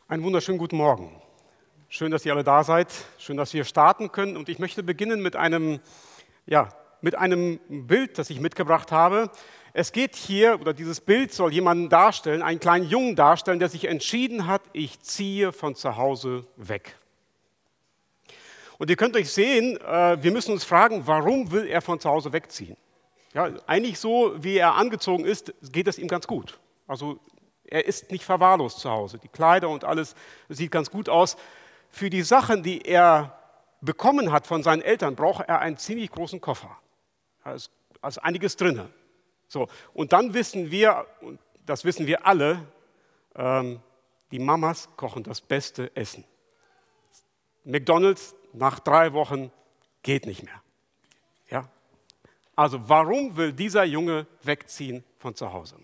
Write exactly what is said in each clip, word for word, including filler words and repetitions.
Einen wunderschönen guten Morgen. Schön, dass ihr alle da seid. Schön, dass wir starten können. Und ich möchte beginnen mit einem, ja, mit einem Bild, das ich mitgebracht habe. Es geht hier, oder dieses Bild soll jemanden darstellen, einen kleinen Jungen darstellen, der sich entschieden hat, ich ziehe von zu Hause weg. Und ihr könnt euch sehen, wir müssen uns fragen, warum will er von zu Hause wegziehen? Ja, eigentlich so, wie er angezogen ist, geht es ihm ganz gut. Also er ist nicht verwahrlost zu Hause. Die Kleider und alles sieht ganz gut aus. Für die Sachen, die er bekommen hat von seinen Eltern, braucht er einen ziemlich großen Koffer. Da ist also einiges drin. So, und dann wissen wir, und das wissen wir alle, ähm, die Mamas kochen das beste Essen. McDonald's nach drei Wochen geht nicht mehr. Ja? Also warum will dieser Junge wegziehen von zu Hause?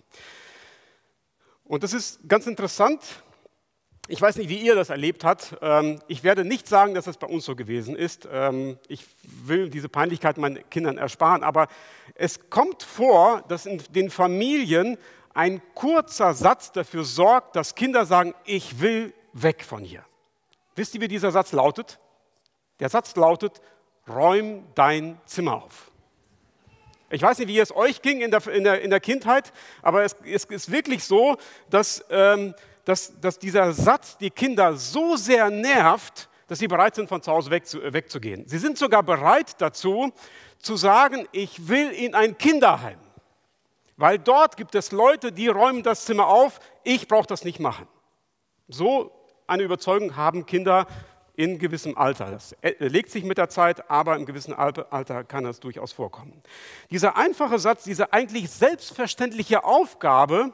Und das ist ganz interessant. Ich weiß nicht, wie ihr das erlebt habt. Ich werde nicht sagen, dass das bei uns so gewesen ist. Ich will diese Peinlichkeit meinen Kindern ersparen. Aber es kommt vor, dass in den Familien ein kurzer Satz dafür sorgt, dass Kinder sagen, ich will weg von hier. Wisst ihr, wie dieser Satz lautet? Der Satz lautet, räum dein Zimmer auf. Ich weiß nicht, wie es euch ging in der, in der, in der Kindheit, aber es, es ist wirklich so, dass, ähm, dass, dass dieser Satz die Kinder so sehr nervt, dass sie bereit sind, von zu Hause weg zu, wegzugehen. Sie sind sogar bereit dazu, zu sagen, ich will in ein Kinderheim, weil dort gibt es Leute, die räumen das Zimmer auf, ich brauche das nicht machen. So eine Überzeugung haben Kinder in gewissem Alter. Das legt sich mit der Zeit, aber im gewissen Alter kann das durchaus vorkommen. Dieser einfache Satz, diese eigentlich selbstverständliche Aufgabe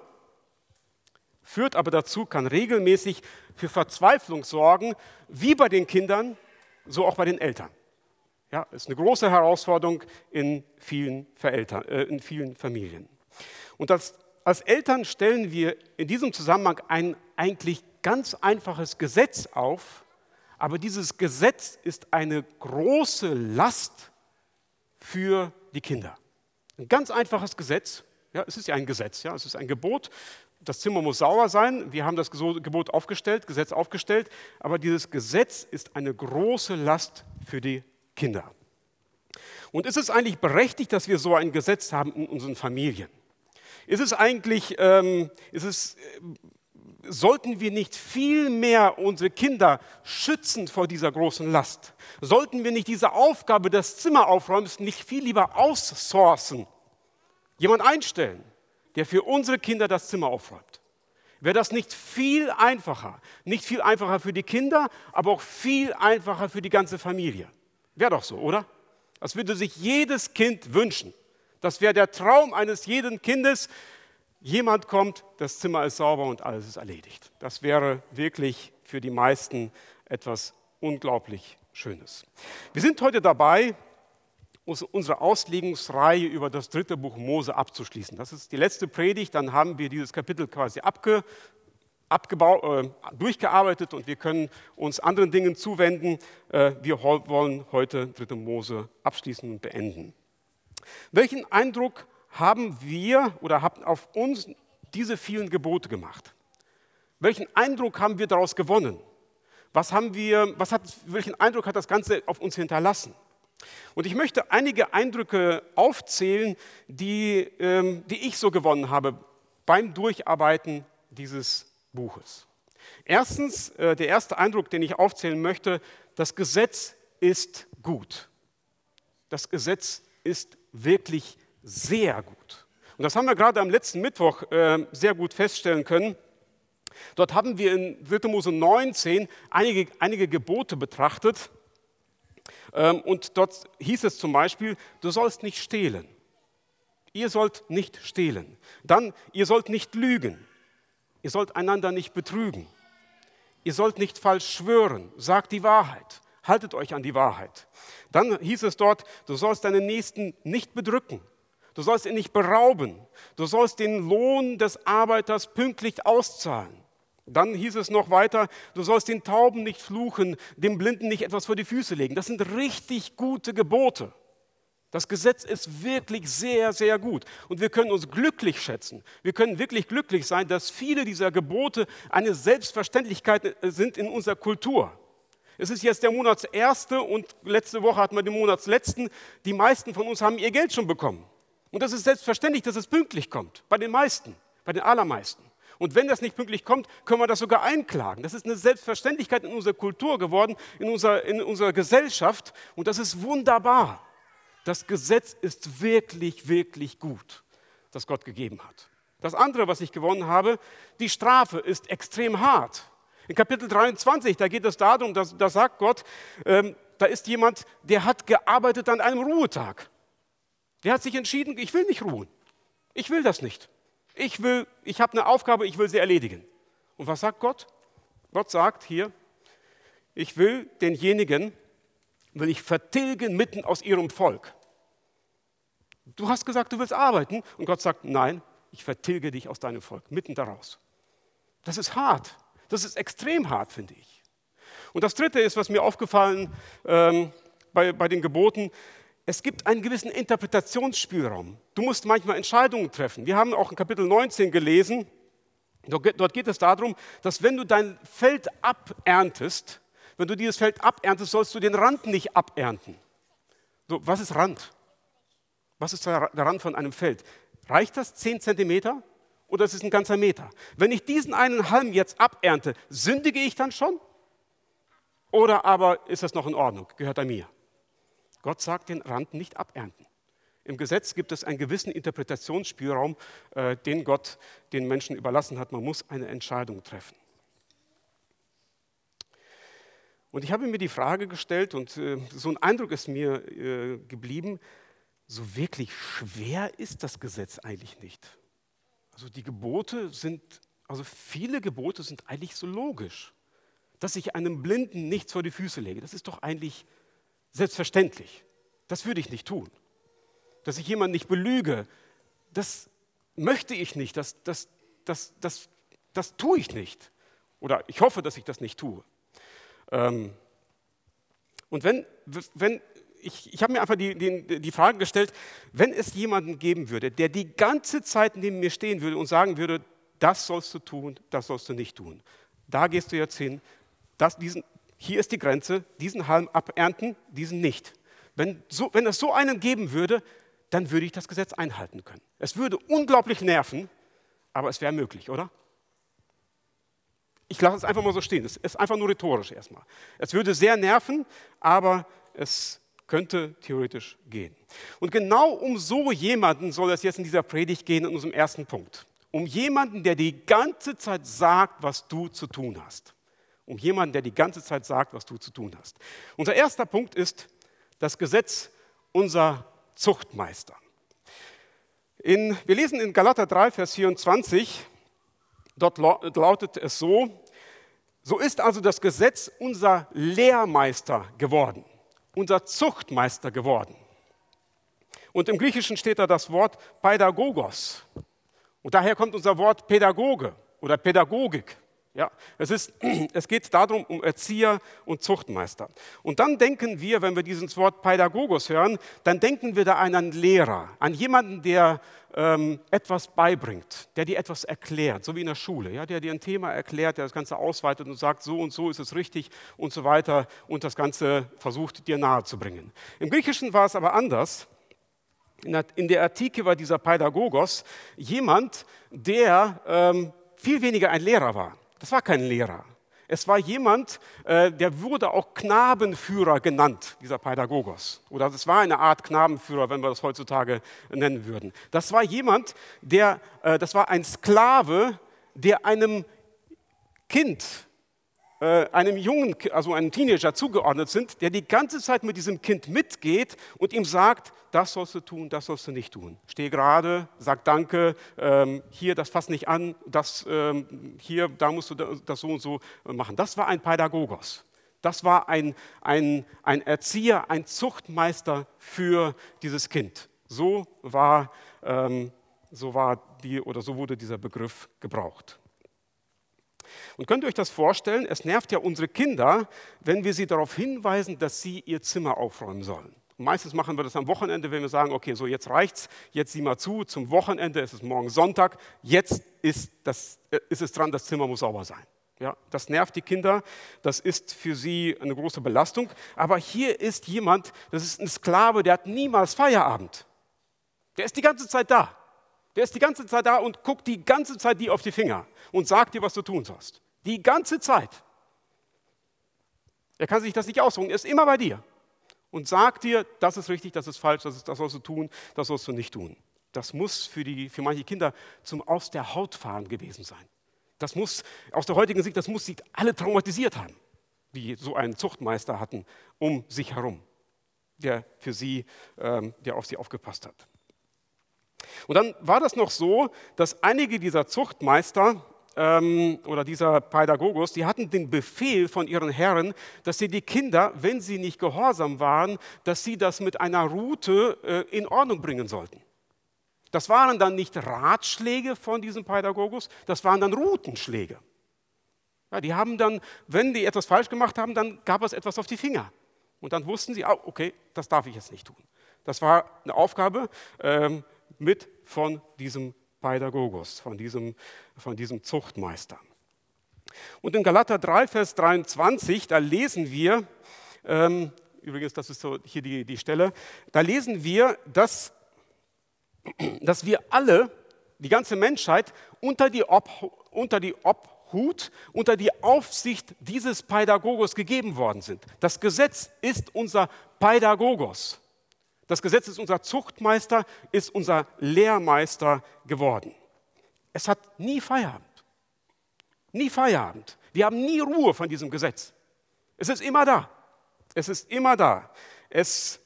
führt aber dazu, kann regelmäßig für Verzweiflung sorgen, wie bei den Kindern, so auch bei den Eltern. Ja, ist eine große Herausforderung in vielen, Vereltern, äh, in vielen Familien. Und das, als Eltern stellen wir in diesem Zusammenhang ein eigentlich ganz einfaches Gesetz auf, aber dieses Gesetz ist eine große Last für die Kinder. Ein ganz einfaches Gesetz, ja, es ist ja ein Gesetz, ja, es ist ein Gebot. Das Zimmer muss sauber sein, wir haben das Gebot aufgestellt, Gesetz aufgestellt, aber dieses Gesetz ist eine große Last für die Kinder. Und ist es eigentlich berechtigt, dass wir so ein Gesetz haben in unseren Familien? Ist es eigentlich, ähm, ist es... Äh, Sollten wir nicht viel mehr unsere Kinder schützen vor dieser großen Last? Sollten wir nicht diese Aufgabe des Zimmeraufräumens nicht viel lieber outsourcen? Jemand einstellen, der für unsere Kinder das Zimmer aufräumt. Wäre das nicht viel einfacher? Nicht viel einfacher für die Kinder, aber auch viel einfacher für die ganze Familie. Wäre doch so, oder? Das würde sich jedes Kind wünschen. Das wäre der Traum eines jeden Kindes. Jemand kommt, das Zimmer ist sauber und alles ist erledigt. Das wäre wirklich für die meisten etwas unglaublich Schönes. Wir sind heute dabei, unsere Auslegungsreihe über das dritte Buch Mose abzuschließen. Das ist die letzte Predigt, dann haben wir dieses Kapitel quasi abge, abgebaut, äh, durchgearbeitet und wir können uns anderen Dingen zuwenden. Äh, wir wollen heute dritte Mose abschließen und beenden. Welchen Eindruck haben wir oder haben auf uns diese vielen Gebote gemacht? Welchen Eindruck haben wir daraus gewonnen? Was haben wir, was hat, welchen Eindruck hat das Ganze auf uns hinterlassen? Und ich möchte einige Eindrücke aufzählen, die, ähm, die ich so gewonnen habe beim Durcharbeiten dieses Buches. Erstens, äh, der erste Eindruck, den ich aufzählen möchte, das Gesetz ist gut. Das Gesetz ist wirklich gut. Sehr gut. Und das haben wir gerade am letzten Mittwoch äh, sehr gut feststellen können. Dort haben wir in dritte Mose neunzehn einige, einige Gebote betrachtet. Ähm, und dort hieß es zum Beispiel, du sollst nicht stehlen. Ihr sollt nicht stehlen. Dann, ihr sollt nicht lügen. Ihr sollt einander nicht betrügen. Ihr sollt nicht falsch schwören. Sagt die Wahrheit. Haltet euch an die Wahrheit. Dann hieß es dort, du sollst deinen Nächsten nicht bedrücken. Du sollst ihn nicht berauben. Du sollst den Lohn des Arbeiters pünktlich auszahlen. Dann hieß es noch weiter, du sollst den Tauben nicht fluchen, dem Blinden nicht etwas vor die Füße legen. Das sind richtig gute Gebote. Das Gesetz ist wirklich sehr, sehr gut. Und wir können uns glücklich schätzen. Wir können wirklich glücklich sein, dass viele dieser Gebote eine Selbstverständlichkeit sind in unserer Kultur. Es ist jetzt der Monatserste und letzte Woche hatten wir den Monatsletzten. Die meisten von uns haben ihr Geld schon bekommen. Und das ist selbstverständlich, dass es pünktlich kommt. Bei den meisten, bei den allermeisten. Und wenn das nicht pünktlich kommt, können wir das sogar einklagen. Das ist eine Selbstverständlichkeit in unserer Kultur geworden, in unserer, in unserer Gesellschaft. Und das ist wunderbar. Das Gesetz ist wirklich, wirklich gut, das Gott gegeben hat. Das andere, was ich gewonnen habe, die Strafe ist extrem hart. In Kapitel dreiundzwanzig, da geht es darum, dass, da sagt Gott, ähm, da ist jemand, der hat gearbeitet an einem Ruhetag. Der hat sich entschieden, ich will nicht ruhen. Ich will das nicht. Ich will, ich habe eine Aufgabe, ich will sie erledigen. Und was sagt Gott? Gott sagt hier, ich will denjenigen, will ich vertilgen mitten aus ihrem Volk. Du hast gesagt, du willst arbeiten. Und Gott sagt, nein, ich vertilge dich aus deinem Volk, mitten daraus. Das ist hart. Das ist extrem hart, finde ich. Und das Dritte ist, was mir aufgefallen ähm, bei, bei den Geboten, es gibt einen gewissen Interpretationsspielraum. Du musst manchmal Entscheidungen treffen. Wir haben auch in Kapitel neunzehn gelesen, dort geht es darum, dass wenn du dein Feld aberntest, wenn du dieses Feld aberntest, sollst du den Rand nicht abernten. So, was ist Rand? Was ist der Rand von einem Feld? Reicht das zehn Zentimeter oder ist es ein ganzer Meter? Wenn ich diesen einen Halm jetzt abernte, sündige ich dann schon? Oder aber ist das noch in Ordnung, gehört er mir? Gott sagt, den Rand nicht abernten. Im Gesetz gibt es einen gewissen Interpretationsspielraum, äh, den Gott den Menschen überlassen hat. Man muss eine Entscheidung treffen. Und ich habe mir die Frage gestellt, und äh, so ein Eindruck ist mir äh, geblieben, so wirklich schwer ist das Gesetz eigentlich nicht. Also die Gebote sind, also viele Gebote sind eigentlich so logisch. Dass ich einem Blinden nichts vor die Füße lege, das ist doch eigentlich selbstverständlich. Das würde ich nicht tun. Dass ich jemanden nicht belüge, das möchte ich nicht, das, das, das, das, das tue ich nicht. Oder ich hoffe, dass ich das nicht tue. Ähm, und wenn, wenn ich, ich habe mir einfach die, die, die Frage gestellt, wenn es jemanden geben würde, der die ganze Zeit neben mir stehen würde und sagen würde, das sollst du tun, das sollst du nicht tun. Da gehst du jetzt hin, das, diesen, hier ist die Grenze, diesen Halm abernten, diesen nicht. Wenn, so, wenn es so einen geben würde, dann würde ich das Gesetz einhalten können. Es würde unglaublich nerven, aber es wäre möglich, oder? Ich lasse es einfach mal so stehen. Es ist einfach nur rhetorisch erstmal. Es würde sehr nerven, aber es könnte theoretisch gehen. Und genau um so jemanden soll es jetzt in dieser Predigt gehen, in unserem ersten Punkt. Um jemanden, der die ganze Zeit sagt, was du zu tun hast. Um jemanden, der die ganze Zeit sagt, was du zu tun hast. Unser erster Punkt ist das Gesetz unser Zuchtmeister. In, wir lesen in Galater drei, Vers vierundzwanzig, dort lautet es so, so ist also das Gesetz unser Lehrmeister geworden, unser Zuchtmeister geworden. Und im Griechischen steht da das Wort Pädagogos. Und daher kommt unser Wort Pädagoge oder Pädagogik. Ja, es, ist, es geht darum, um Erzieher und Zuchtmeister. Und dann denken wir, wenn wir dieses Wort Pädagogos hören, dann denken wir da an einen Lehrer, an jemanden, der ähm, etwas beibringt, der dir etwas erklärt, so wie in der Schule, ja, der dir ein Thema erklärt, der das Ganze ausweitet und sagt, so und so ist es richtig und so weiter und das Ganze versucht dir nahezubringen. Im Griechischen war es aber anders. In der Antike war dieser Pädagogos jemand, der ähm, viel weniger ein Lehrer war. Das war kein Lehrer. Es war jemand, äh, der wurde auch Knabenführer genannt, dieser Pädagogos. Oder es war eine Art Knabenführer, wenn wir das heutzutage nennen würden. Das war jemand, der, äh, das war ein Sklave, der einem Kind, äh, einem Jungen, also einem Teenager zugeordnet sind, der die ganze Zeit mit diesem Kind mitgeht und ihm sagt, das sollst du tun, das sollst du nicht tun. Steh gerade, sag Danke, ähm, hier, das fass nicht an, das, ähm, hier, da musst du das so und so machen. Das war ein Pädagogos. Das war ein, ein, ein Erzieher, ein Zuchtmeister für dieses Kind. So war, ähm, so war die, oder so wurde dieser Begriff gebraucht. Und könnt ihr euch das vorstellen? Es nervt ja unsere Kinder, wenn wir sie darauf hinweisen, dass sie ihr Zimmer aufräumen sollen. Meistens machen wir das am Wochenende, wenn wir sagen, okay, so jetzt reicht's, jetzt sieh mal zu, zum Wochenende, es ist morgen Sonntag, jetzt ist, das, ist es dran, das Zimmer muss sauber sein. Ja, das nervt die Kinder, das ist für sie eine große Belastung. Aber hier ist jemand, das ist ein Sklave, der hat niemals Feierabend. Der ist die ganze Zeit da. Der ist die ganze Zeit da und guckt die ganze Zeit dir auf die Finger und sagt dir, was du tun sollst. Die ganze Zeit. Er kann sich das nicht aussuchen, er ist immer bei dir und sagt dir, das ist richtig, das ist falsch, das, ist, das sollst du tun, das sollst du nicht tun. Das muss für, die, für manche Kinder zum Aus der Haut fahren gewesen sein. Das muss, aus der heutigen Sicht, das muss sie alle traumatisiert haben, die so einen Zuchtmeister hatten um sich herum, der für sie, ähm, der auf sie aufgepasst hat. Und dann war das noch so, dass einige dieser Zuchtmeister ähm, oder dieser Pädagogos, die hatten den Befehl von ihren Herren, dass sie die Kinder, wenn sie nicht gehorsam waren, dass sie das mit einer Rute äh, in Ordnung bringen sollten. Das waren dann nicht Ratschläge von diesem Pädagogos, das waren dann Rutenschläge. Ja, die haben dann, wenn die etwas falsch gemacht haben, dann gab es etwas auf die Finger. Und dann wussten sie, oh, okay, das darf ich jetzt nicht tun. Das war eine Aufgabe ähm, mit von diesem Pädagogos, von diesem, von diesem Zuchtmeister. Und in Galater drei, Vers dreiundzwanzig, da lesen wir, ähm, übrigens, das ist so hier die, die Stelle, da lesen wir, dass dass wir alle, die ganze Menschheit, unter die, Ob, unter die Obhut, unter die Aufsicht dieses Pädagogos gegeben worden sind. Das Gesetz ist unser Pädagogos. Das Gesetz ist unser Zuchtmeister, ist unser Lehrmeister geworden. Es hat nie Feierabend. Nie Feierabend. Wir haben nie Ruhe von diesem Gesetz. Es ist immer da. Es ist immer da. Es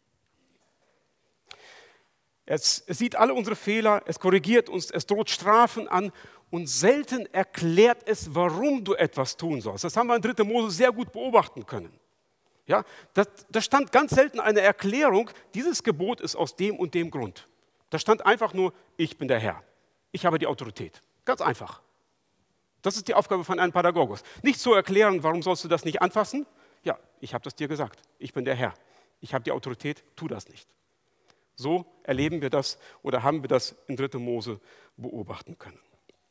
Es, es sieht alle unsere Fehler, es korrigiert uns, es droht Strafen an und selten erklärt es, warum du etwas tun sollst. Das haben wir in dritter Mose sehr gut beobachten können. Ja, da, da stand ganz selten eine Erklärung, dieses Gebot ist aus dem und dem Grund. Da stand einfach nur, ich bin der Herr, ich habe die Autorität. Ganz einfach. Das ist die Aufgabe von einem Pädagogos. Nicht zu erklären, warum sollst du das nicht anfassen? Ja, ich habe das dir gesagt, ich bin der Herr, ich habe die Autorität, tu das nicht. So erleben wir das oder haben wir das in dritter Mose beobachten können.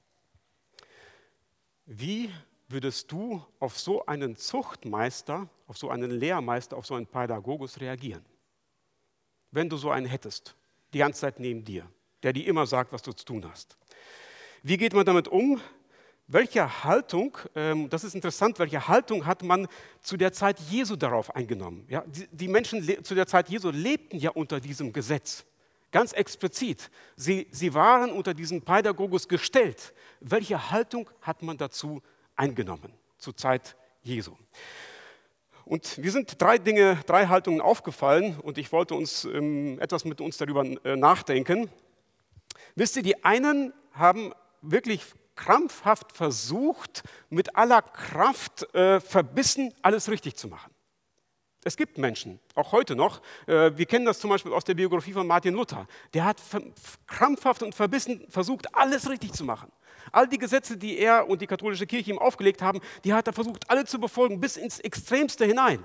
Wie würdest du auf so einen Zuchtmeister, auf so einen Lehrmeister, auf so einen Pädagogos reagieren? Wenn du so einen hättest, die ganze Zeit neben dir, der dir immer sagt, was du zu tun hast. Wie geht man damit um? Welche Haltung, ähm, das ist interessant, welche Haltung hat man zu der Zeit Jesu darauf eingenommen? Ja, die, die Menschen le- zu der Zeit Jesu lebten ja unter diesem Gesetz, ganz explizit. Sie, sie waren unter diesen Pädagogos gestellt. Welche Haltung hat man dazu eingenommen zur Zeit Jesu? Und mir sind drei Dinge, drei Haltungen aufgefallen und ich wollte uns ähm, etwas mit uns darüber äh, nachdenken. Wisst ihr, die einen haben wirklich krampfhaft versucht, mit aller Kraft äh, verbissen, alles richtig zu machen. Es gibt Menschen, auch heute noch, äh, wir kennen das zum Beispiel aus der Biografie von Martin Luther, der hat ver- krampfhaft und verbissen versucht, alles richtig zu machen. All die Gesetze, die er und die katholische Kirche ihm aufgelegt haben, die hat er versucht, alle zu befolgen, bis ins Extremste hinein.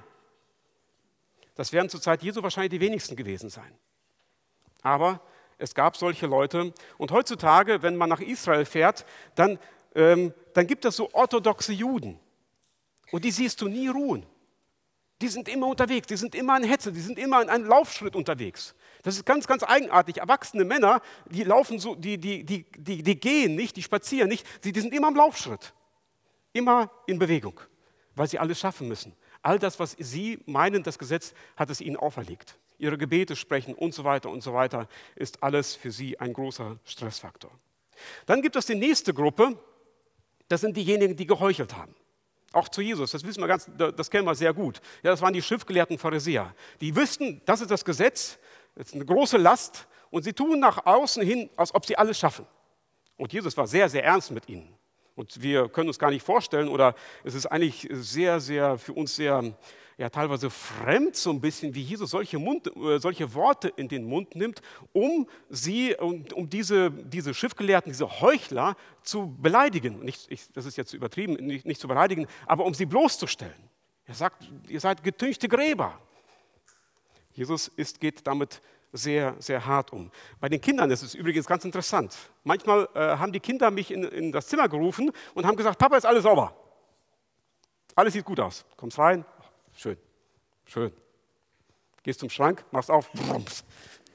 Das werden zur Zeit Jesu wahrscheinlich die wenigsten gewesen sein. Aber es gab solche Leute und heutzutage, wenn man nach Israel fährt, dann, ähm, dann gibt es so orthodoxe Juden und die siehst du nie ruhen. Die sind immer unterwegs, die sind immer in Hetze, die sind immer in einem Laufschritt unterwegs. Das ist ganz, ganz eigenartig. Erwachsene Männer, die laufen so, die, die, die, die, die gehen nicht, die spazieren nicht, die, die sind immer im Laufschritt, immer in Bewegung, weil sie alles schaffen müssen. All das, was sie meinen, das Gesetz hat es ihnen auferlegt. Ihre Gebete sprechen und so weiter und so weiter, ist alles für sie ein großer Stressfaktor. Dann gibt es die nächste Gruppe, das sind diejenigen, die geheuchelt haben. Auch zu Jesus, das wissen wir ganz, das kennen wir sehr gut. Ja, das waren die schriftgelehrten Pharisäer. Die wüssten, das ist das Gesetz, das ist eine große Last und sie tun nach außen hin, als ob sie alles schaffen. Und Jesus war sehr, sehr ernst mit ihnen. Und wir können uns gar nicht vorstellen, oder es ist eigentlich sehr, sehr für uns sehr, ja, teilweise fremd so ein bisschen, wie Jesus solche, Mund, äh, solche Worte in den Mund nimmt, um sie, um, um diese, diese Schriftgelehrten, diese Heuchler zu beleidigen. Nicht, ich, das ist jetzt übertrieben, nicht, nicht zu beleidigen, aber um sie bloßzustellen. Er sagt, ihr seid getünchte Gräber. Jesus ist, geht damit sehr, sehr hart um. Bei den Kindern ist es übrigens ganz interessant. Manchmal äh, haben die Kinder mich in, in das Zimmer gerufen und haben gesagt, Papa, ist alles sauber. Alles sieht gut aus. Kommst rein, schön, schön. Gehst zum Schrank, machst auf, brumms.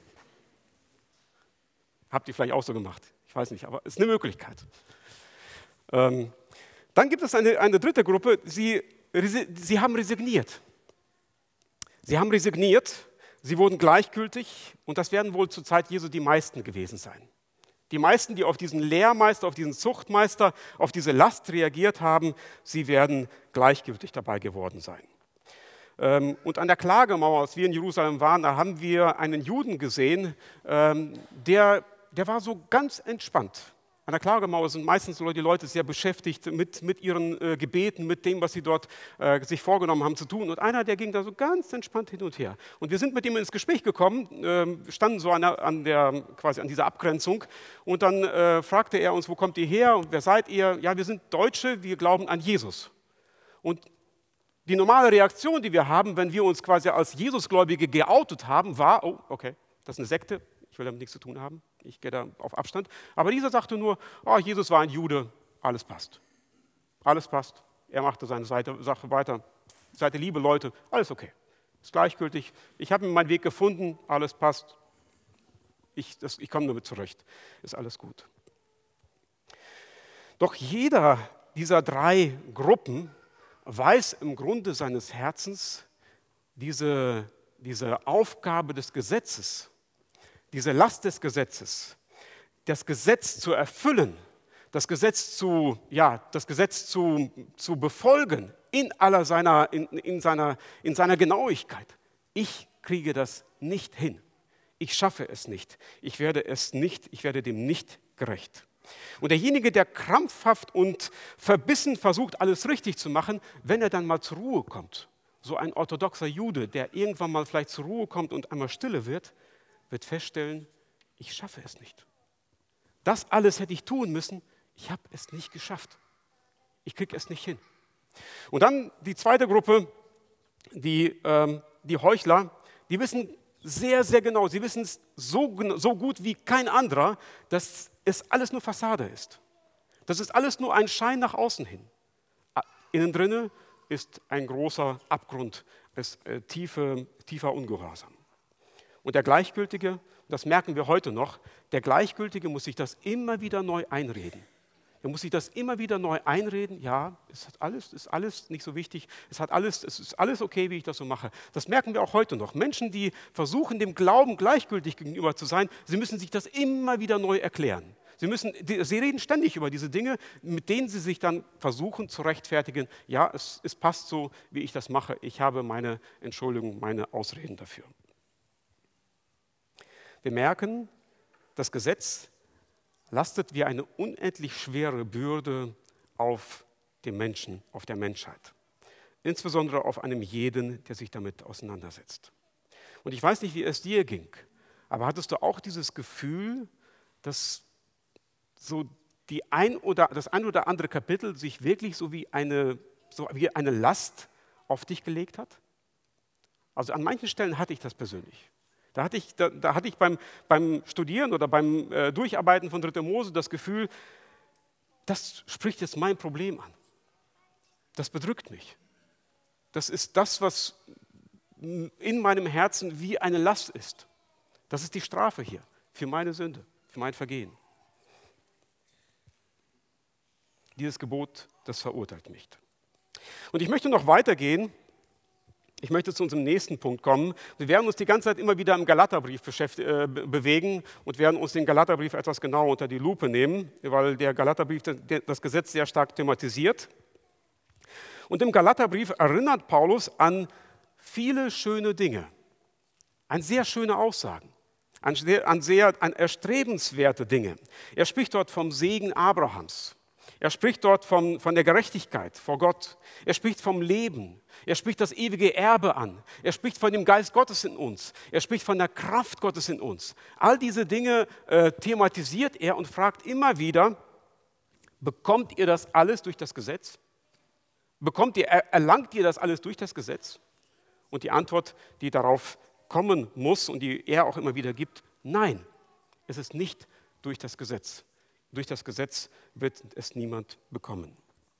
Habt ihr vielleicht auch so gemacht? Ich weiß nicht, aber es ist eine Möglichkeit. Ähm, dann gibt es eine, eine dritte Gruppe, sie, sie haben resigniert. Sie haben resigniert, sie wurden gleichgültig und das werden wohl zur Zeit Jesu die meisten gewesen sein. Die meisten, die auf diesen Lehrmeister, auf diesen Zuchtmeister, auf diese Last reagiert haben, sie werden gleichgültig dabei geworden sein. Und an der Klagemauer, als wir in Jerusalem waren, da haben wir einen Juden gesehen, der, der war so ganz entspannt. An der Klagemauer sind meistens die Leute sehr beschäftigt mit, mit ihren äh, Gebeten, mit dem, was sie dort äh, sich vorgenommen haben zu tun. Und einer, der ging da so ganz entspannt hin und her. Und wir sind mit ihm ins Gespräch gekommen, äh, standen so an, der, an, der, quasi an dieser Abgrenzung. Und dann äh, fragte er uns, wo kommt ihr her und wer seid ihr? Ja, wir sind Deutsche, wir glauben an Jesus. Und die normale Reaktion, die wir haben, wenn wir uns quasi als Jesusgläubige geoutet haben, war, oh, okay, das ist eine Sekte, ich will damit nichts zu tun haben, ich gehe da auf Abstand. Aber dieser sagte nur, oh, Jesus war ein Jude, alles passt. Alles passt. Er machte seine Seite, Sache weiter. Seid liebe Leute, alles okay. Ist gleichgültig. Ich habe meinen Weg gefunden, alles passt. Ich, das, ich komme damit zurecht. Ist alles gut. Doch jeder dieser drei Gruppen weiß im Grunde seines Herzens, diese, diese Aufgabe des Gesetzes, diese Last des Gesetzes, das Gesetz zu erfüllen, das Gesetz zu, ja, das Gesetz zu, zu befolgen in aller seiner, in, in, seiner, in seiner Genauigkeit. Ich kriege das nicht hin. Ich schaffe es nicht. Ich werde es nicht, ich werde dem nicht gerecht. Und derjenige, der krampfhaft und verbissen versucht, alles richtig zu machen, wenn er dann mal zur Ruhe kommt, so ein orthodoxer Jude, der irgendwann mal vielleicht zur Ruhe kommt und einmal stille wird, wird feststellen, ich schaffe es nicht. Das alles hätte ich tun müssen, ich habe es nicht geschafft. Ich kriege es nicht hin. Und dann die zweite Gruppe, die, ähm, die Heuchler, die wissen sehr, sehr genau, sie wissen es so, so gut wie kein anderer, dass es alles nur Fassade ist. Das ist alles nur ein Schein nach außen hin. Innen drinne ist ein großer Abgrund, ist äh, tiefe, tiefer Ungehorsam. Und der Gleichgültige, das merken wir heute noch, der Gleichgültige muss sich das immer wieder neu einreden. Er muss sich das immer wieder neu einreden, ja, es hat alles, ist alles nicht so wichtig, es, hat alles, es ist alles okay, wie ich das so mache. Das merken wir auch heute noch. Menschen, die versuchen, dem Glauben gleichgültig gegenüber zu sein, sie müssen sich das immer wieder neu erklären. Sie, müssen, sie reden ständig über diese Dinge, mit denen sie sich dann versuchen zu rechtfertigen, ja, es, es passt so, wie ich das mache, ich habe meine Entschuldigung, meine Ausreden dafür. Wir merken, das Gesetz lastet wie eine unendlich schwere Bürde auf dem Menschen, auf der Menschheit. Insbesondere auf einem jeden, der sich damit auseinandersetzt. Und ich weiß nicht, wie es dir ging, aber hattest du auch dieses Gefühl, dass so die ein oder, das ein oder andere Kapitel sich wirklich so wie eine, so wie eine Last auf dich gelegt hat? Also an manchen Stellen hatte ich das persönlich. Da hatte ich, da, da hatte ich beim, beim Studieren oder beim äh, Durcharbeiten von dritter Mose das Gefühl, das spricht jetzt mein Problem an. Das bedrückt mich. Das ist das, was in meinem Herzen wie eine Last ist. Das ist die Strafe hier für meine Sünde, für mein Vergehen. Dieses Gebot, das verurteilt mich. Und ich möchte noch weitergehen. Ich möchte zu unserem nächsten Punkt kommen. Wir werden uns die ganze Zeit immer wieder im Galaterbrief äh, bewegen und werden uns den Galaterbrief etwas genauer unter die Lupe nehmen, weil der Galaterbrief das Gesetz sehr stark thematisiert. Und im Galaterbrief erinnert Paulus an viele schöne Dinge, an sehr schöne Aussagen, an sehr, an sehr an erstrebenswerte Dinge. Er spricht dort vom Segen Abrahams. Er spricht dort von, von der Gerechtigkeit vor Gott. Er spricht vom Leben. Er spricht das ewige Erbe an. Er spricht von dem Geist Gottes in uns. Er spricht von der Kraft Gottes in uns. All diese Dinge äh, thematisiert er und fragt immer wieder, bekommt ihr das alles durch das Gesetz? Bekommt ihr, erlangt ihr das alles durch das Gesetz? Und die Antwort, die darauf kommen muss und die er auch immer wieder gibt. Nein, es ist nicht durch das Gesetz. Durch das Gesetz wird es niemand bekommen.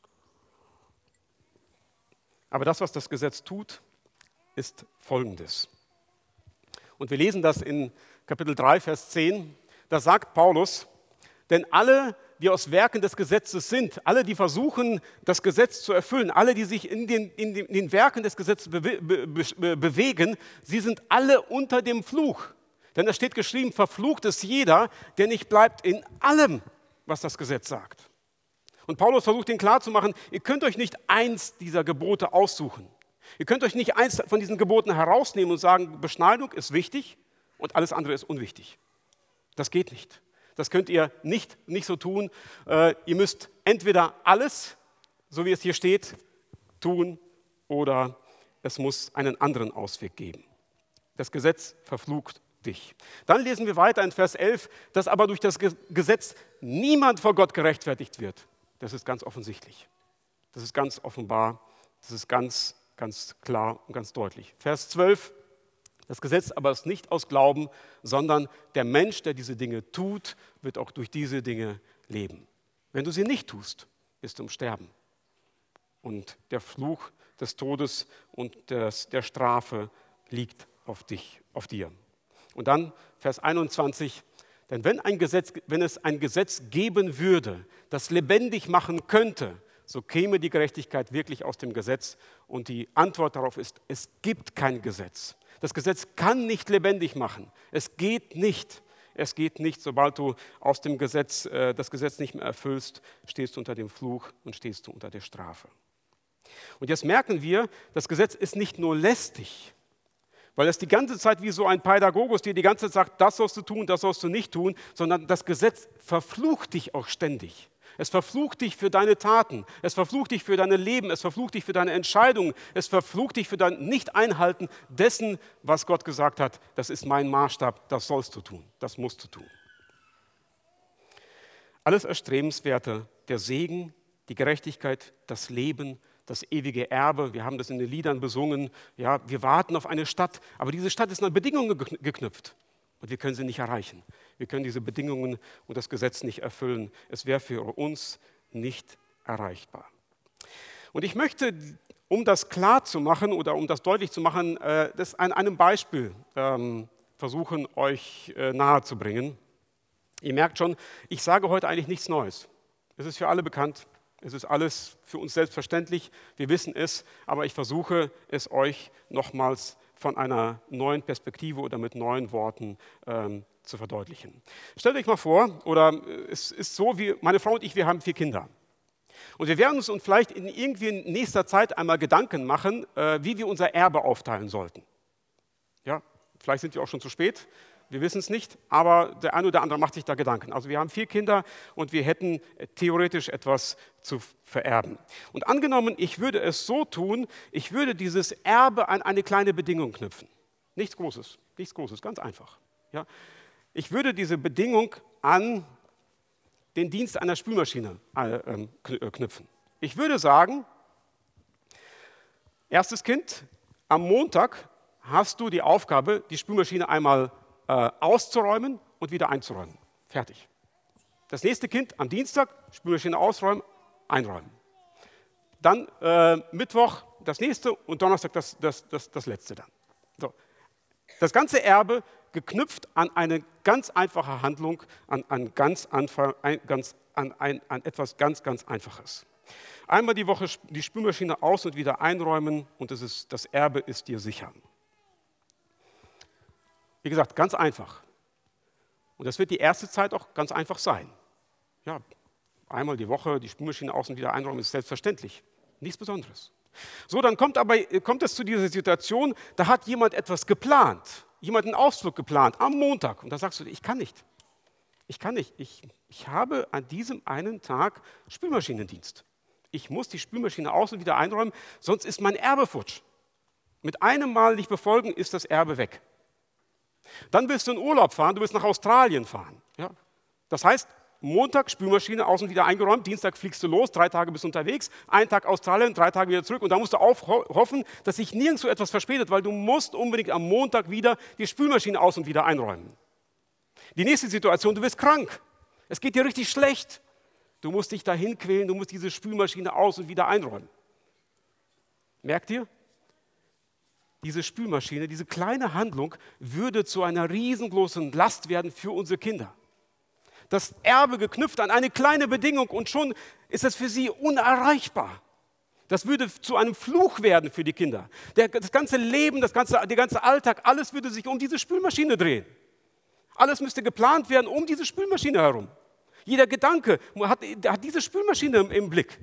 Aber das, was das Gesetz tut, ist Folgendes. Und wir lesen das in Kapitel drei, Vers zehn. Da sagt Paulus, denn alle, die aus Werken des Gesetzes sind, alle, die versuchen, das Gesetz zu erfüllen, alle, die sich in den, in den, in den Werken des Gesetzes bewe be be bewegen, sie sind alle unter dem Fluch. Denn da steht geschrieben, verflucht ist jeder, der nicht bleibt in allem, was das Gesetz sagt. Und Paulus versucht ihnen klarzumachen, ihr könnt euch nicht eins dieser Gebote aussuchen. Ihr könnt euch nicht eins von diesen Geboten herausnehmen und sagen, Beschneidung ist wichtig und alles andere ist unwichtig. Das geht nicht. Das könnt ihr nicht, nicht so tun. Äh, ihr müsst entweder alles, so wie es hier steht, tun oder es muss einen anderen Ausweg geben. Das Gesetz verflucht dich. Dann lesen wir weiter in Vers elf, dass aber durch das Gesetz niemand vor Gott gerechtfertigt wird. Das ist ganz offensichtlich. Das ist ganz offenbar. Das ist ganz, ganz klar und ganz deutlich. Vers zwölf. Das Gesetz aber ist nicht aus Glauben, sondern der Mensch, der diese Dinge tut, wird auch durch diese Dinge leben. Wenn du sie nicht tust, bist du im Sterben. Und der Fluch des Todes und des, der Strafe liegt auf dich, auf dir. Und dann Vers einundzwanzig, denn wenn, ein Gesetz, wenn es ein Gesetz geben würde, das lebendig machen könnte, so käme die Gerechtigkeit wirklich aus dem Gesetz. Und die Antwort darauf ist, es gibt kein Gesetz. Das Gesetz kann nicht lebendig machen. Es geht nicht. Es geht nicht, sobald du aus dem Gesetz, äh, das Gesetz nicht mehr erfüllst, stehst du unter dem Fluch und stehst du unter der Strafe. Und jetzt merken wir, das Gesetz ist nicht nur lästig, weil es die ganze Zeit wie so ein Pädagogus dir die ganze Zeit sagt, das sollst du tun, das sollst du nicht tun, sondern das Gesetz verflucht dich auch ständig. Es verflucht dich für deine Taten, es verflucht dich für dein Leben, es verflucht dich für deine Entscheidungen, es verflucht dich für dein Nicht-Einhalten dessen, was Gott gesagt hat, das ist mein Maßstab, das sollst du tun, das musst du tun. Alles Erstrebenswerte, der Segen, die Gerechtigkeit, das Leben, das ewige Erbe, wir haben das in den Liedern besungen, ja, wir warten auf eine Stadt, aber diese Stadt ist an Bedingungen geknüpft. Und wir können sie nicht erreichen. Wir können diese Bedingungen und das Gesetz nicht erfüllen. Es wäre für uns nicht erreichbar. Und ich möchte, um das klar zu machen oder um das deutlich zu machen, das an einem Beispiel versuchen, euch nahezubringen. Ihr merkt schon, ich sage heute eigentlich nichts Neues. Es ist für alle bekannt. Es ist alles für uns selbstverständlich. Wir wissen es, aber ich versuche es euch nochmals von einer neuen Perspektive oder mit neuen Worten ähm, zu verdeutlichen. Stellt euch mal vor, oder es ist so, wie meine Frau und ich, wir haben vier Kinder. Und wir werden uns vielleicht in irgendwie in nächster Zeit einmal Gedanken machen, äh, wie wir unser Erbe aufteilen sollten. Ja, vielleicht sind wir auch schon zu spät, wir wissen es nicht, aber der eine oder andere macht sich da Gedanken. Also wir haben vier Kinder und wir hätten theoretisch etwas zu vererben. Und angenommen, ich würde es so tun, ich würde dieses Erbe an eine kleine Bedingung knüpfen. Nichts Großes, nichts Großes, ganz einfach. Ja? Ich würde diese Bedingung an den Dienst einer Spülmaschine äh, knüpfen. Ich würde sagen, erstes Kind, am Montag hast du die Aufgabe, die Spülmaschine einmal äh, auszuräumen und wieder einzuräumen. Fertig. Das nächste Kind am Dienstag, Spülmaschine ausräumen, einräumen. Dann äh, Mittwoch das nächste und Donnerstag das, das, das, das letzte dann. So. Das ganze Erbe geknüpft an eine ganz einfache Handlung, an, an, ganz einfach, ein, ganz, an, ein, an etwas ganz, ganz Einfaches. Einmal die Woche die Spülmaschine aus und wieder einräumen und es ist, das Erbe ist dir sicher. Wie gesagt, ganz einfach. Und das wird die erste Zeit auch ganz einfach sein. Ja, einmal die Woche die Spülmaschine aus und wieder einräumen ist selbstverständlich. Nichts Besonderes. So, dann kommt, aber, kommt es zu dieser Situation, da hat jemand etwas geplant, jemand einen Ausflug geplant am Montag. Und da sagst du, ich kann nicht. Ich kann nicht. Ich, ich habe an diesem einen Tag Spülmaschinendienst. Ich muss die Spülmaschine aus und wieder einräumen, sonst ist mein Erbe futsch. Mit einem Mal nicht befolgen, ist das Erbe weg. Dann willst du in Urlaub fahren, du willst nach Australien fahren. Ja? Das heißt, Montag Spülmaschine aus und wieder eingeräumt, Dienstag fliegst du los, drei Tage bist du unterwegs, einen Tag Australien, drei Tage wieder zurück und da musst du auch hoffen, dass sich nirgendwo etwas verspätet, weil du musst unbedingt am Montag wieder die Spülmaschine aus und wieder einräumen. Die nächste Situation, du bist krank, es geht dir richtig schlecht, du musst dich dahin quälen, du musst diese Spülmaschine aus und wieder einräumen. Merkt ihr? Diese Spülmaschine, diese kleine Handlung würde zu einer riesengroßen Last werden für unsere Kinder. Das Erbe geknüpft an eine kleine Bedingung und schon ist es für sie unerreichbar. Das würde zu einem Fluch werden für die Kinder. Der, das ganze Leben, das ganze, der ganze Alltag, alles würde sich um diese Spülmaschine drehen. Alles müsste geplant werden um diese Spülmaschine herum. Jeder Gedanke hat, hat diese Spülmaschine im, im Blick.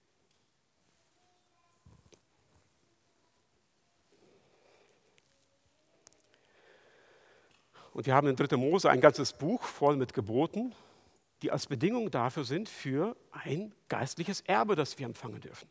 Und wir haben in dritter Mose ein ganzes Buch voll mit Geboten, die als Bedingung dafür sind für ein geistliches Erbe, das wir empfangen dürfen.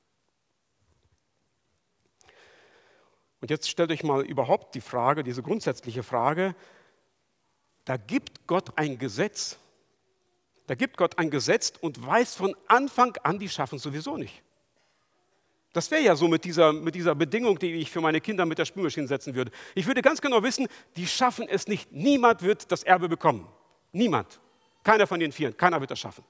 Und jetzt stellt euch mal überhaupt die Frage, diese grundsätzliche Frage, da gibt Gott ein Gesetz, da gibt Gott ein Gesetz und weiß von Anfang an, die schaffen es sowieso nicht. Das wäre ja so mit dieser, mit dieser Bedingung, die ich für meine Kinder mit der Spülmaschine setzen würde. Ich würde ganz genau wissen, die schaffen es nicht. Niemand wird das Erbe bekommen. Niemand. Keiner von den Vieren. Keiner wird das schaffen.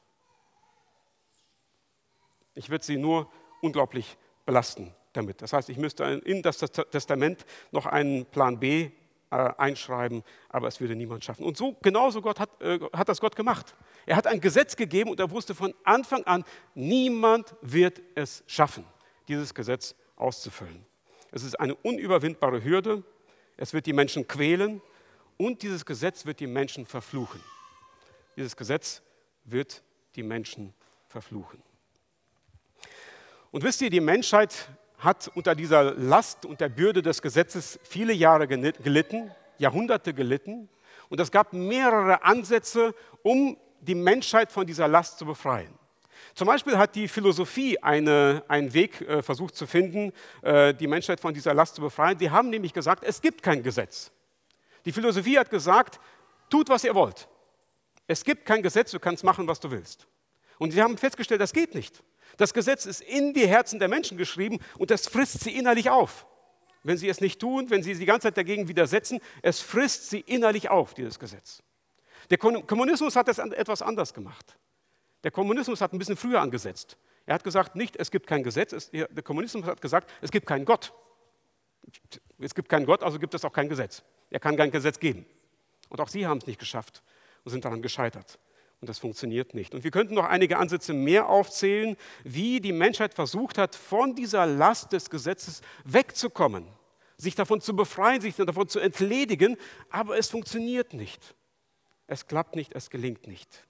Ich würde sie nur unglaublich belasten damit. Das heißt, ich müsste in das Testament noch einen Plan B äh, einschreiben, aber es würde niemand schaffen. Und so genauso Gott hat, äh, hat das Gott gemacht. Er hat ein Gesetz gegeben und er wusste von Anfang an, niemand wird es schaffen, dieses Gesetz auszufüllen. Es ist eine unüberwindbare Hürde, es wird die Menschen quälen und dieses Gesetz wird die Menschen verfluchen. Dieses Gesetz wird die Menschen verfluchen. Und wisst ihr, die Menschheit hat unter dieser Last und der Bürde des Gesetzes viele Jahre gelitten, Jahrhunderte gelitten und es gab mehrere Ansätze, um die Menschheit von dieser Last zu befreien. Zum Beispiel hat die Philosophie eine, einen Weg äh, versucht zu finden, äh, die Menschheit von dieser Last zu befreien. Die haben nämlich gesagt, es gibt kein Gesetz. Die Philosophie hat gesagt, tut, was ihr wollt. Es gibt kein Gesetz, du kannst machen, was du willst. Und sie haben festgestellt, das geht nicht. Das Gesetz ist in die Herzen der Menschen geschrieben und das frisst sie innerlich auf. Wenn sie es nicht tun, wenn sie die ganze Zeit dagegen widersetzen, es frisst sie innerlich auf, dieses Gesetz. Der Kommunismus hat das etwas anders gemacht. Der Kommunismus hat ein bisschen früher angesetzt. Er hat gesagt, nicht, es gibt kein Gesetz, es, der Kommunismus hat gesagt, es gibt keinen Gott. Es gibt keinen Gott, also gibt es auch kein Gesetz. Er kann kein Gesetz geben. Und auch sie haben es nicht geschafft und sind daran gescheitert. Und das funktioniert nicht. Und wir könnten noch einige Ansätze mehr aufzählen, wie die Menschheit versucht hat, von dieser Last des Gesetzes wegzukommen, sich davon zu befreien, sich davon zu entledigen, aber es funktioniert nicht. Es klappt nicht, es gelingt nicht.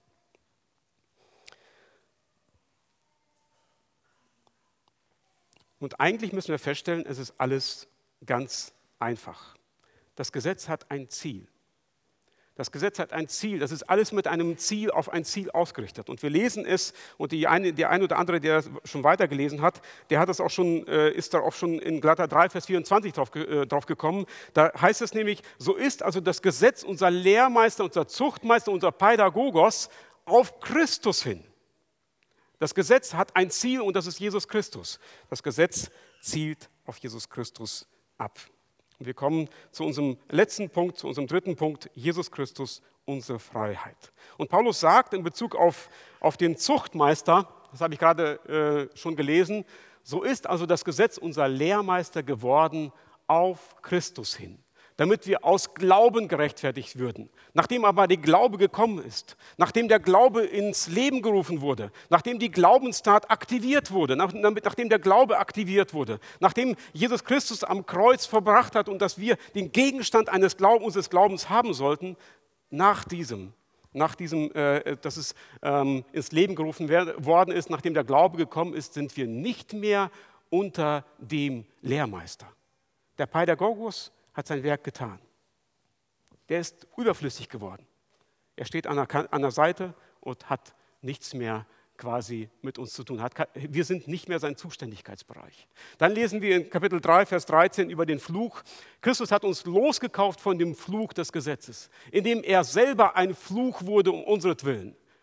Und eigentlich müssen wir feststellen, es ist alles ganz einfach. Das Gesetz hat ein Ziel. Das Gesetz hat ein Ziel. Das ist alles mit einem Ziel auf ein Ziel ausgerichtet. Und wir lesen es, und die eine, der eine oder andere, der schon weitergelesen hat, der hat das auch schon, äh, ist da auch schon in Galater drei, Vers vierundzwanzig drauf, äh, drauf gekommen. Da heißt es nämlich, so ist also das Gesetz unser Lehrmeister, unser Zuchtmeister, unser Pädagogos auf Christus hin. Das Gesetz hat ein Ziel und das ist Jesus Christus. Das Gesetz zielt auf Jesus Christus ab. Und wir kommen zu unserem letzten Punkt, zu unserem dritten Punkt, Jesus Christus, unsere Freiheit. Und Paulus sagt in Bezug auf, auf den Zuchtmeister, das habe ich gerade äh, schon gelesen, so ist also das Gesetz unser Lehrmeister geworden auf Christus hin, damit wir aus Glauben gerechtfertigt würden. Nachdem aber der Glaube gekommen ist, nachdem der Glaube ins Leben gerufen wurde, nachdem die Glaubenstat aktiviert wurde, nach, nachdem der Glaube aktiviert wurde, nachdem Jesus Christus am Kreuz verbracht hat und dass wir den Gegenstand eines Glaubens, unseres Glaubens haben sollten, nach diesem, nach diesem, äh, dass es ähm, ins Leben gerufen werden, worden ist, nachdem der Glaube gekommen ist, sind wir nicht mehr unter dem Lehrmeister. Der Pädagogos hat sein Werk getan. Der ist überflüssig geworden. Er steht an der, an der Seite und hat nichts mehr quasi mit uns zu tun. Hat, wir sind nicht mehr sein Zuständigkeitsbereich. Dann lesen wir in Kapitel drei, Vers dreizehn über den Fluch. Christus hat uns losgekauft von dem Fluch des Gesetzes, indem er selber ein Fluch wurde um unseretwillen.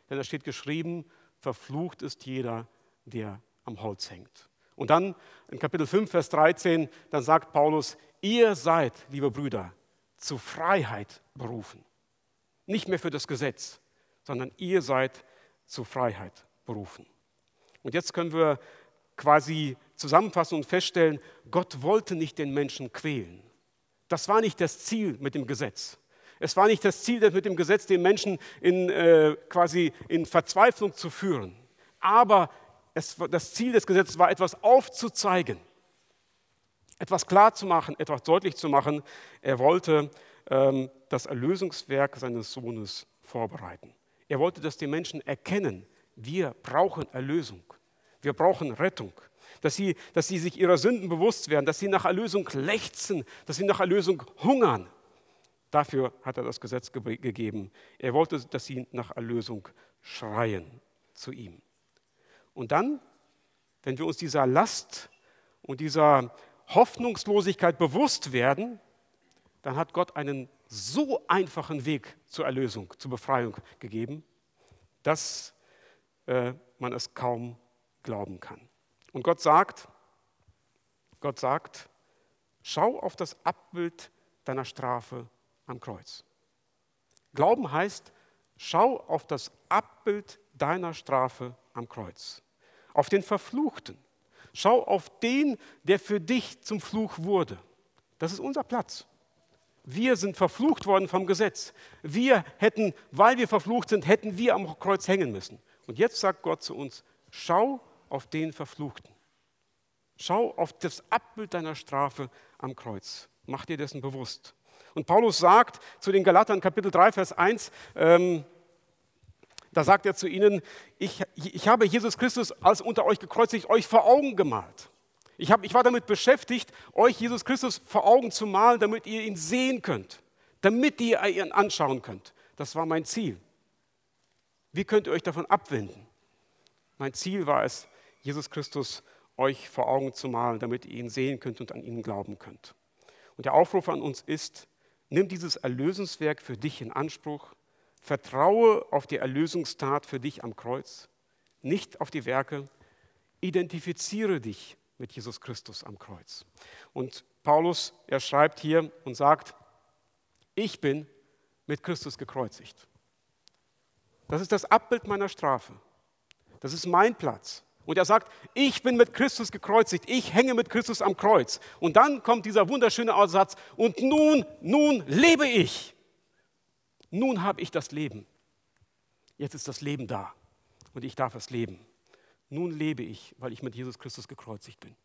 denn da steht geschrieben, verflucht ist jeder, der am Holz hängt. Und dann in Kapitel fünf, Vers dreizehn, dann sagt Paulus, ihr seid, liebe Brüder, zur Freiheit berufen. Nicht mehr für das Gesetz, sondern ihr seid zur Freiheit berufen. Und jetzt können wir quasi zusammenfassen und feststellen, Gott wollte nicht den Menschen quälen. Das war nicht das Ziel mit dem Gesetz. Es war nicht das Ziel mit dem Gesetz, den Menschen in, äh, quasi in Verzweiflung zu führen. Aber es, das Ziel des Gesetzes war, etwas aufzuzeigen, etwas klar zu machen, etwas deutlich zu machen. Er wollte ähm, das Erlösungswerk seines Sohnes vorbereiten. Er wollte, dass die Menschen erkennen, wir brauchen Erlösung, wir brauchen Rettung. Dass sie, dass sie sich ihrer Sünden bewusst werden, dass sie nach Erlösung lechzen, dass sie nach Erlösung hungern. Dafür hat er das Gesetz ge- gegeben. Er wollte, dass sie nach Erlösung schreien zu ihm. Und dann, wenn wir uns dieser Last und dieser Hoffnungslosigkeit bewusst werden, dann hat Gott einen so einfachen Weg zur Erlösung, zur Befreiung gegeben, dass äh, man es kaum glauben kann. Und Gott sagt, Gott sagt, schau auf das Abbild deiner Strafe am Kreuz. Glauben heißt, schau auf das Abbild deiner Strafe am Kreuz. Auf den Verfluchten. Schau auf den, der für dich zum Fluch wurde. Das ist unser Platz. Wir sind verflucht worden vom Gesetz. Wir hätten, weil wir verflucht sind, hätten wir am Kreuz hängen müssen. Und jetzt sagt Gott zu uns, schau auf den Verfluchten. Schau auf das Abbild deiner Strafe am Kreuz. Mach dir dessen bewusst. Und Paulus sagt zu den Galatern, Kapitel drei, Vers eins, ähm, da sagt er zu ihnen, ich, ich habe Jesus Christus als unter euch gekreuzigt, euch vor Augen gemalt. Ich, hab, ich war damit beschäftigt, euch Jesus Christus vor Augen zu malen, damit ihr ihn sehen könnt, damit ihr ihn anschauen könnt. Das war mein Ziel. Wie könnt ihr euch davon abwenden? Mein Ziel war es, Jesus Christus euch vor Augen zu malen, damit ihr ihn sehen könnt und an ihn glauben könnt. Und der Aufruf an uns ist, nimm dieses Erlösungswerk für dich in Anspruch, vertraue auf die Erlösungstat für dich am Kreuz, nicht auf die Werke, identifiziere dich mit Jesus Christus am Kreuz. Und Paulus, er schreibt hier und sagt, ich bin mit Christus gekreuzigt. Das ist das Abbild meiner Strafe. Das ist mein Platz. Und er sagt, ich bin mit Christus gekreuzigt, ich hänge mit Christus am Kreuz. Und dann kommt dieser wunderschöne Aussatz, und nun, nun lebe ich. Nun habe ich das Leben. Jetzt ist das Leben da und ich darf es leben. Nun lebe ich, weil ich mit Jesus Christus gekreuzigt bin.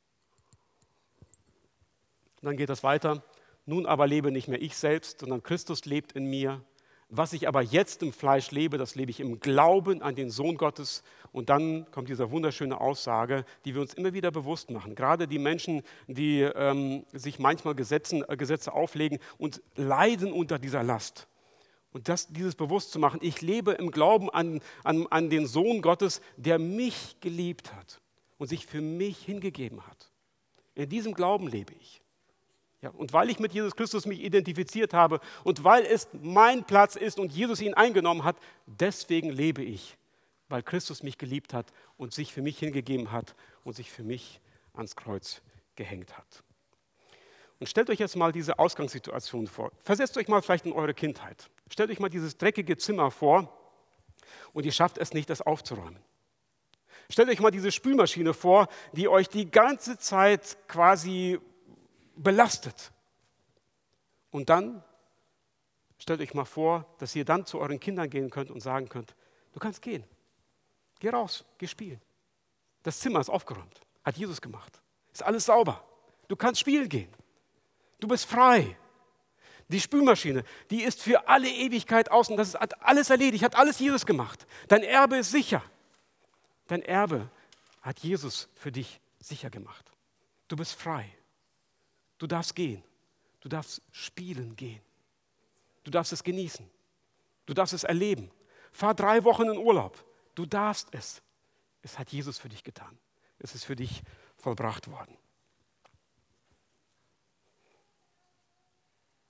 Und dann geht das weiter. Nun aber lebe nicht mehr ich selbst, sondern Christus lebt in mir. Was ich aber jetzt im Fleisch lebe, das lebe ich im Glauben an den Sohn Gottes. Und dann kommt diese wunderschöne Aussage, die wir uns immer wieder bewusst machen. Gerade die Menschen, die ähm, sich manchmal Gesetzen, äh, Gesetze auflegen und leiden unter dieser Last. Und das, dieses bewusst zu machen, ich lebe im Glauben an, an, an den Sohn Gottes, der mich geliebt hat und sich für mich hingegeben hat. In diesem Glauben lebe ich. Ja, und weil ich mit Jesus Christus mich identifiziert habe und weil es mein Platz ist und Jesus ihn eingenommen hat, deswegen lebe ich, weil Christus mich geliebt hat und sich für mich hingegeben hat und sich für mich ans Kreuz gehängt hat. Und stellt euch jetzt mal diese Ausgangssituation vor. Versetzt euch mal vielleicht in eure Kindheit. Stellt euch mal dieses dreckige Zimmer vor und ihr schafft es nicht, das aufzuräumen. Stellt euch mal diese Spülmaschine vor, die euch die ganze Zeit quasi belastet. Und dann stellt euch mal vor, dass ihr dann zu euren Kindern gehen könnt und sagen könnt, du kannst gehen. Geh raus, geh spielen. Das Zimmer ist aufgeräumt, hat Jesus gemacht. Ist alles sauber. Du kannst spielen gehen. Du bist frei. Die Spülmaschine, die ist für alle Ewigkeit außen. Das hat alles erledigt, hat alles Jesus gemacht. Dein Erbe ist sicher. Dein Erbe hat Jesus für dich sicher gemacht. Du bist frei. Du darfst gehen. Du darfst spielen gehen. Du darfst es genießen. Du darfst es erleben. Fahr drei Wochen in Urlaub. Du darfst es. Es hat Jesus für dich getan. Es ist für dich vollbracht worden.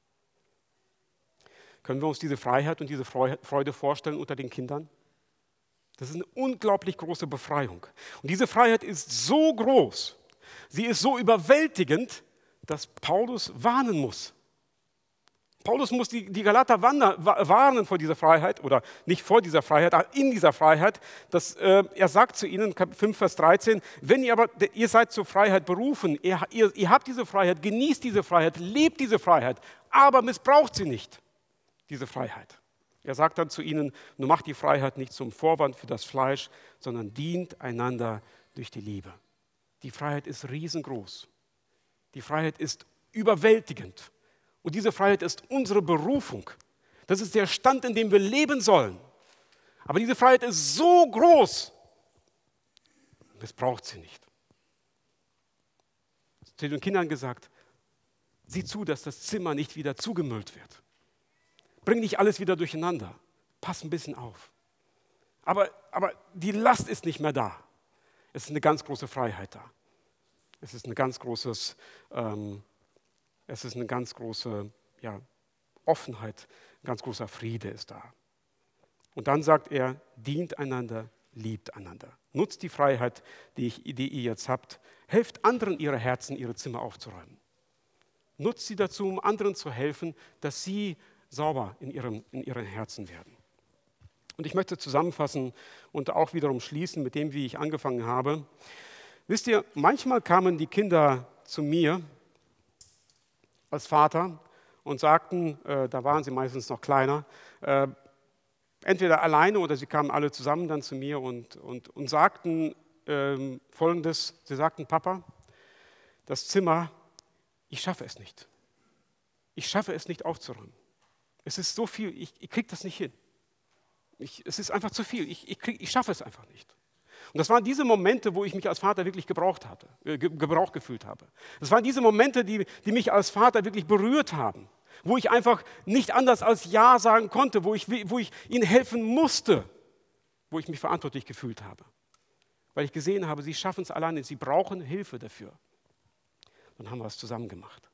Können wir uns diese Freiheit und diese Freude vorstellen unter den Kindern? Das ist eine unglaublich große Befreiung. Und diese Freiheit ist so groß, sie ist so überwältigend, dass Paulus warnen muss. Paulus muss die, die Galater warnen vor dieser Freiheit, oder nicht vor dieser Freiheit, aber in dieser Freiheit. Dass, äh, er sagt zu ihnen, fünf Vers dreizehn, wenn ihr aber, ihr seid zur Freiheit berufen, ihr, ihr, ihr habt diese Freiheit, genießt diese Freiheit, lebt diese Freiheit, aber missbraucht sie nicht, diese Freiheit. Er sagt dann zu ihnen, nun macht die Freiheit nicht zum Vorwand für das Fleisch, sondern dient einander durch die Liebe. Die Freiheit ist riesengroß. Die Freiheit ist überwältigend. Und diese Freiheit ist unsere Berufung. Das ist der Stand, in dem wir leben sollen. Aber diese Freiheit ist so groß, missbraucht sie nicht. Zu den Kindern gesagt, sieh zu, dass das Zimmer nicht wieder zugemüllt wird. Bring nicht alles wieder durcheinander. Pass ein bisschen auf. Aber, aber die Last ist nicht mehr da. Es ist eine ganz große Freiheit da. Es ist eine ganz großes, ähm, es ist eine ganz große ja, Offenheit, ein ganz großer Friede ist da. Und dann sagt er, dient einander, liebt einander. Nutzt die Freiheit, die, ich, die ihr jetzt habt. Helft anderen, ihre Herzen, ihre Zimmer aufzuräumen. Nutzt sie dazu, um anderen zu helfen, dass sie sauber in ihrem, in ihren Herzen werden. Und ich möchte zusammenfassen und auch wiederum schließen mit dem, wie ich angefangen habe. Wisst ihr, manchmal kamen die Kinder zu mir als Vater und sagten, äh, da waren sie meistens noch kleiner, äh, entweder alleine oder sie kamen alle zusammen dann zu mir und, und, und sagten äh, Folgendes, sie sagten, Papa, das Zimmer, ich schaffe es nicht. Ich schaffe es nicht aufzuräumen. Es ist so viel, ich, ich kriege das nicht hin. Ich, es ist einfach zu viel, ich, ich, krieg, ich schaffe es einfach nicht. Und das waren diese Momente, wo ich mich als Vater wirklich gebraucht hatte, äh, gebraucht gefühlt habe. Das waren diese Momente, die, die mich als Vater wirklich berührt haben, wo ich einfach nicht anders als Ja sagen konnte, wo ich, wo ich ihnen helfen musste, wo ich mich verantwortlich gefühlt habe. Weil ich gesehen habe, sie schaffen es alleine, sie brauchen Hilfe dafür. Dann haben wir es zusammen gemacht.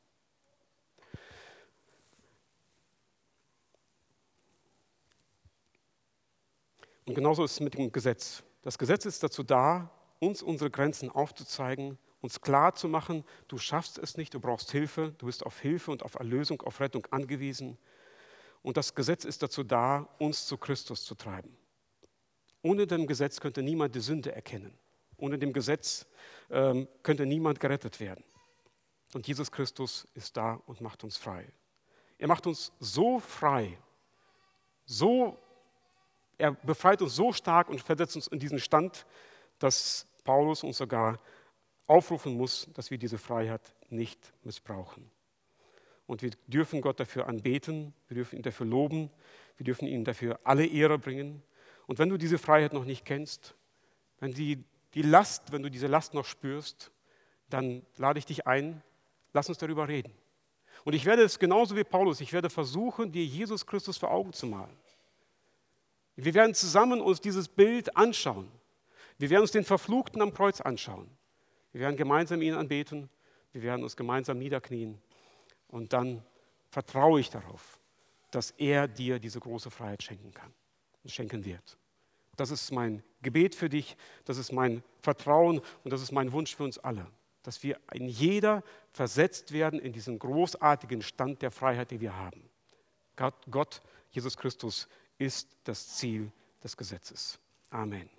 Und genauso ist es mit dem Gesetz. Das Gesetz ist dazu da, uns unsere Grenzen aufzuzeigen, uns klar zu machen, du schaffst es nicht, du brauchst Hilfe, du bist auf Hilfe und auf Erlösung, auf Rettung angewiesen. Und das Gesetz ist dazu da, uns zu Christus zu treiben. Ohne dem Gesetz könnte niemand die Sünde erkennen. Ohne dem Gesetz ähm, könnte niemand gerettet werden. Und Jesus Christus ist da und macht uns frei. Er macht uns so frei, so Er befreit uns so stark und versetzt uns in diesen Stand, dass Paulus uns sogar aufrufen muss, dass wir diese Freiheit nicht missbrauchen. Und wir dürfen Gott dafür anbeten, wir dürfen ihn dafür loben, wir dürfen ihm dafür alle Ehre bringen. Und wenn du diese Freiheit noch nicht kennst, wenn die, die Last, wenn du diese Last noch spürst, dann lade ich dich ein, lass uns darüber reden. Und ich werde es genauso wie Paulus, ich werde versuchen, dir Jesus Christus vor Augen zu malen. Wir werden zusammen uns dieses Bild anschauen. Wir werden uns den Verfluchten am Kreuz anschauen. Wir werden gemeinsam ihn anbeten. Wir werden uns gemeinsam niederknien. Und dann vertraue ich darauf, dass er dir diese große Freiheit schenken kann und schenken wird. Das ist mein Gebet für dich, das ist mein Vertrauen und das ist mein Wunsch für uns alle, dass wir in jeder versetzt werden in diesen großartigen Stand der Freiheit, die wir haben. Gott, Gott Jesus Christus, ist das Ziel des Gesetzes. Amen.